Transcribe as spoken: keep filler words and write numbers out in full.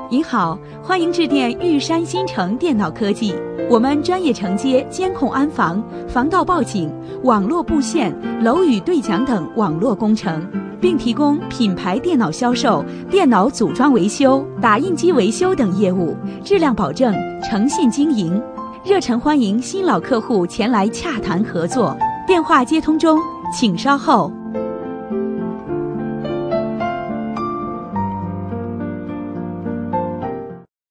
您好，欢迎致电玉山新城电脑科技，我们专业承接监控安防、防盗报警、网络布线、楼宇对讲等网络工程，并提供品牌电脑销售、电脑组装维修、打印机维修等业务，质量保证，诚信经营。热诚欢迎新老客户前来洽谈合作。电话接通中，请稍后。